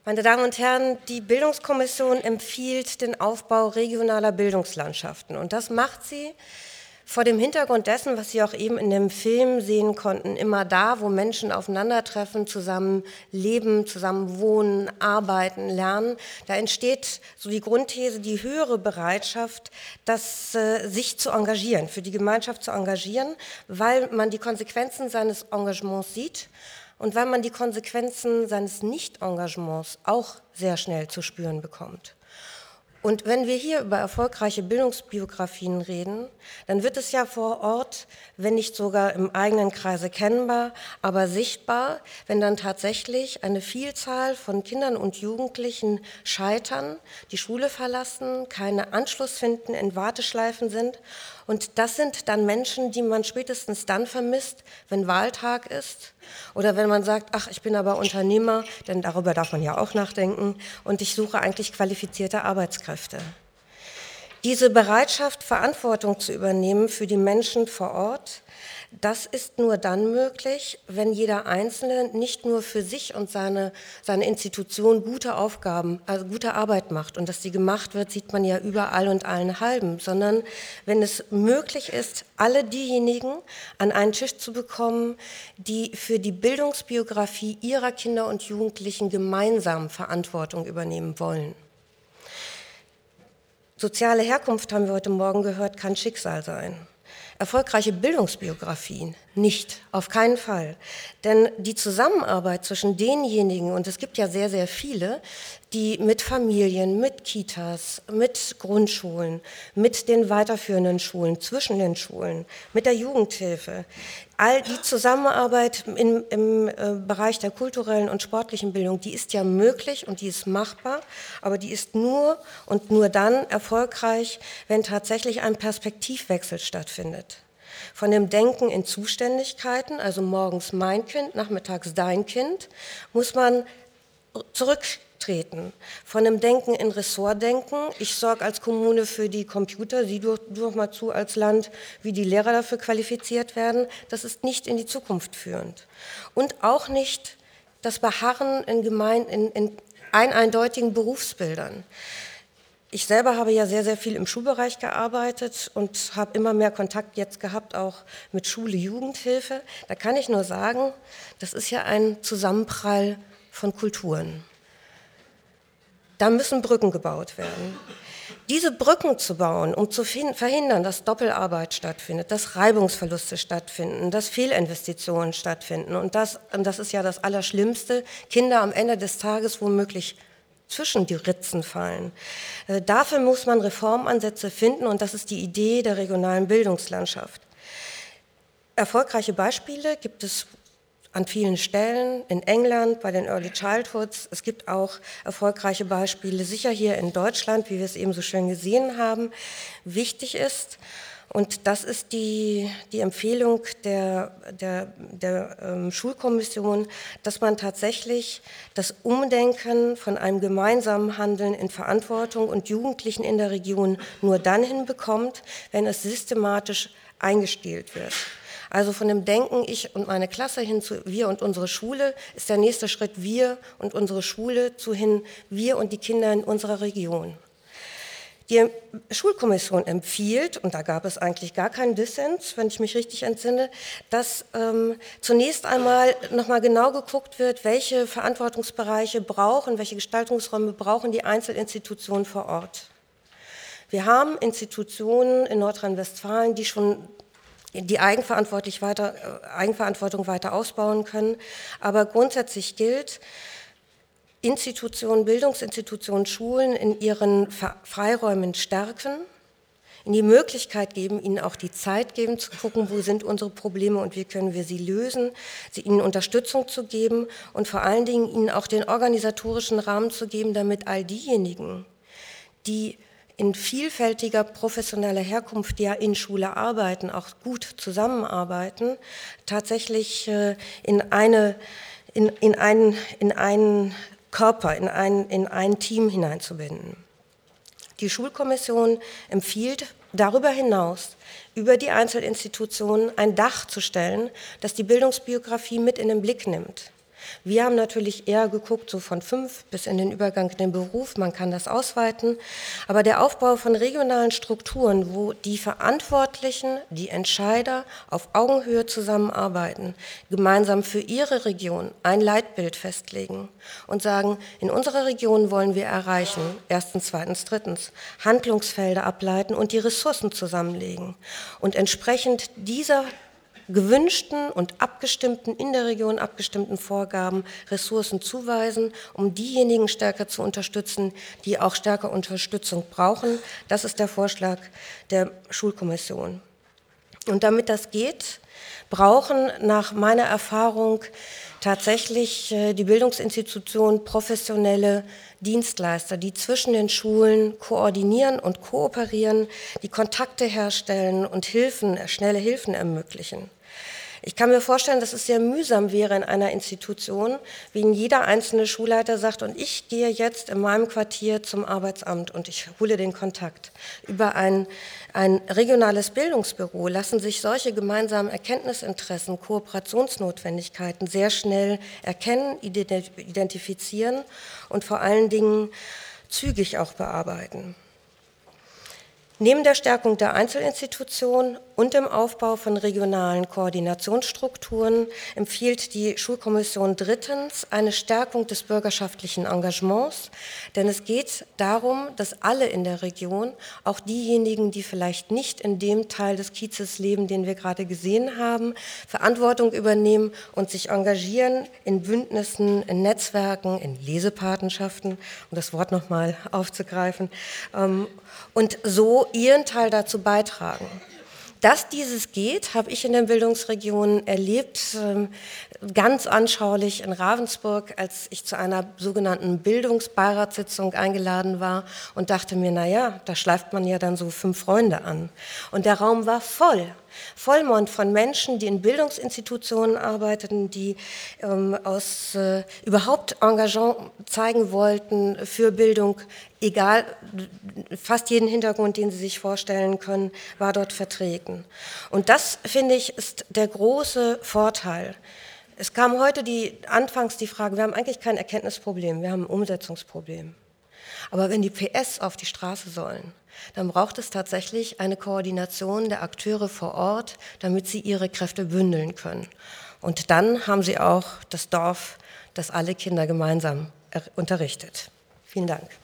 Meine Damen und Herren, die Bildungskommission empfiehlt den Aufbau regionaler Bildungslandschaften. Und das macht sie vor dem Hintergrund dessen, was Sie auch eben in dem Film sehen konnten, immer da, wo Menschen aufeinandertreffen, zusammen leben, zusammen wohnen, arbeiten, lernen. Da entsteht so die Grundthese, die höhere Bereitschaft, sich zu engagieren, für die Gemeinschaft zu engagieren, weil man die Konsequenzen seines Engagements sieht und weil man die Konsequenzen seines Nicht-Engagements auch sehr schnell zu spüren bekommt. Und wenn wir hier über erfolgreiche Bildungsbiografien reden, dann wird es ja vor Ort, wenn nicht sogar im eigenen Kreise kennbar, aber sichtbar, wenn dann tatsächlich eine Vielzahl von Kindern und Jugendlichen scheitern, die Schule verlassen, keinen Anschluss finden, in Warteschleifen sind. Und das sind dann Menschen, die man spätestens dann vermisst, wenn Wahltag ist oder wenn man sagt, ach, ich bin aber Unternehmer, denn darüber darf man ja auch nachdenken, und ich suche eigentlich qualifizierte Arbeitskräfte. Diese Bereitschaft, Verantwortung zu übernehmen für die Menschen vor Ort, das ist nur dann möglich, wenn jeder Einzelne nicht nur für sich und seine Institution gute Aufgaben, also gute Arbeit macht. Und dass die gemacht wird, sieht man ja überall und allen halben, sondern wenn es möglich ist, alle diejenigen an einen Tisch zu bekommen, die für die Bildungsbiografie ihrer Kinder und Jugendlichen gemeinsam Verantwortung übernehmen wollen. Soziale Herkunft, haben wir heute Morgen gehört, kann Schicksal sein. Erfolgreiche Bildungsbiografien nicht, auf keinen Fall. Denn die Zusammenarbeit zwischen denjenigen, und es gibt ja sehr, sehr viele, die mit Familien, mit Kitas, mit Grundschulen, mit den weiterführenden Schulen, zwischen den Schulen, mit der Jugendhilfe, all die Zusammenarbeit im Bereich der kulturellen und sportlichen Bildung, die ist ja möglich und die ist machbar, aber die ist nur und nur dann erfolgreich, wenn tatsächlich ein Perspektivwechsel stattfindet. Von dem Denken in Zuständigkeiten, also morgens mein Kind, nachmittags dein Kind, muss man zurücktreten. Von dem Denken in Ressortdenken, ich sorge als Kommune für die Computer, sieh doch mal zu als Land, wie die Lehrer dafür qualifiziert werden, das ist nicht in die Zukunft führend. Und auch nicht das Beharren in eindeutigen Berufsbildern. Ich selber habe ja sehr, sehr viel im Schulbereich gearbeitet und habe immer mehr Kontakt jetzt gehabt, auch mit Schule, Jugendhilfe. Da kann ich nur sagen, das ist ja ein Zusammenprall von Kulturen. Da müssen Brücken gebaut werden. Diese Brücken zu bauen, um zu verhindern, dass Doppelarbeit stattfindet, dass Reibungsverluste stattfinden, dass Fehlinvestitionen stattfinden, und das ist ja das Allerschlimmste, Kinder am Ende des Tages womöglich zwischen die Ritzen fallen. Dafür muss man Reformansätze finden, und das ist die Idee der regionalen Bildungslandschaft. Erfolgreiche Beispiele gibt es an vielen Stellen, in England, bei den Early Childhoods. Es gibt auch erfolgreiche Beispiele, sicher hier in Deutschland, wie wir es eben so schön gesehen haben. Wichtig ist, und das ist die Empfehlung der Schulkommission, dass man tatsächlich das Umdenken von einem gemeinsamen Handeln in Verantwortung und Jugendlichen in der Region nur dann hinbekommt, wenn es systematisch eingestielt wird. Also von dem Denken, ich und meine Klasse hin zu wir und unsere Schule, ist der nächste Schritt wir und unsere Schule zu hin wir und die Kinder in unserer Region. Die Schulkommission empfiehlt, und da gab es eigentlich gar keinen Dissens, wenn ich mich richtig entsinne, dass zunächst einmal nochmal genau geguckt wird, welche Verantwortungsbereiche brauchen, welche Gestaltungsräume brauchen die Einzelinstitutionen vor Ort. Wir haben Institutionen in Nordrhein-Westfalen, die schon die Eigenverantwortung weiter ausbauen können, aber grundsätzlich gilt, Institutionen, Bildungsinstitutionen, Schulen in ihren Freiräumen stärken, ihnen die Möglichkeit geben, ihnen auch die Zeit geben, zu gucken, wo sind unsere Probleme und wie können wir sie lösen, ihnen Unterstützung zu geben und vor allen Dingen ihnen auch den organisatorischen Rahmen zu geben, damit all diejenigen, die in vielfältiger professioneller Herkunft, die ja in Schule arbeiten, auch gut zusammenarbeiten, tatsächlich in einen Körper, in ein Team hineinzubinden. Die Schulkommission empfiehlt darüber hinaus, über die Einzelinstitutionen ein Dach zu stellen, das die Bildungsbiografie mit in den Blick nimmt. Wir haben natürlich eher geguckt, so von 5 bis in den Übergang in den Beruf, man kann das ausweiten. Aber der Aufbau von regionalen Strukturen, wo die Verantwortlichen, die Entscheider auf Augenhöhe zusammenarbeiten, gemeinsam für ihre Region ein Leitbild festlegen und sagen, in unserer Region wollen wir erreichen, erstens, zweitens, drittens, Handlungsfelder ableiten und die Ressourcen zusammenlegen und entsprechend dieser gewünschten und abgestimmten, in der Region abgestimmten Vorgaben Ressourcen zuweisen, um diejenigen stärker zu unterstützen, die auch stärker Unterstützung brauchen. Das ist der Vorschlag der Schulkommission. Und damit das geht, brauchen nach meiner Erfahrung tatsächlich die Bildungsinstitutionen professionelle Dienstleister, die zwischen den Schulen koordinieren und kooperieren, die Kontakte herstellen und schnelle Hilfen ermöglichen. Ich kann mir vorstellen, dass es sehr mühsam wäre in einer Institution, wenn jeder einzelne Schulleiter sagt, und ich gehe jetzt in meinem Quartier zum Arbeitsamt und ich hole den Kontakt. Über ein regionales Bildungsbüro lassen sich solche gemeinsamen Erkenntnisinteressen, Kooperationsnotwendigkeiten sehr schnell erkennen, identifizieren und vor allen Dingen zügig auch bearbeiten. Neben der Stärkung der Einzelinstitutionen und dem Aufbau von regionalen Koordinationsstrukturen empfiehlt die Schulkommission drittens eine Stärkung des bürgerschaftlichen Engagements, denn es geht darum, dass alle in der Region, auch diejenigen, die vielleicht nicht in dem Teil des Kiezes leben, den wir gerade gesehen haben, Verantwortung übernehmen und sich engagieren in Bündnissen, in Netzwerken, in Lesepatenschaften, um das Wort nochmal aufzugreifen, und so ihren Teil dazu beitragen. Dass dieses geht, habe ich in den Bildungsregionen erlebt, ganz anschaulich in Ravensburg, als ich zu einer sogenannten Bildungsbeiratssitzung eingeladen war und dachte mir, naja, da schleift man ja dann so 5 Freunde an. Und der Raum war vollmond von Menschen, die in Bildungsinstitutionen arbeiteten, die überhaupt Engagement zeigen wollten für Bildung, egal, fast jeden Hintergrund, den Sie sich vorstellen können, war dort vertreten. Und das, finde ich, ist der große Vorteil. Es kam heute anfangs die Frage, wir haben eigentlich kein Erkenntnisproblem, wir haben ein Umsetzungsproblem. Aber wenn die PS auf die Straße sollen, dann braucht es tatsächlich eine Koordination der Akteure vor Ort, damit sie ihre Kräfte bündeln können. Und dann haben sie auch das Dorf, das alle Kinder gemeinsam unterrichtet. Vielen Dank.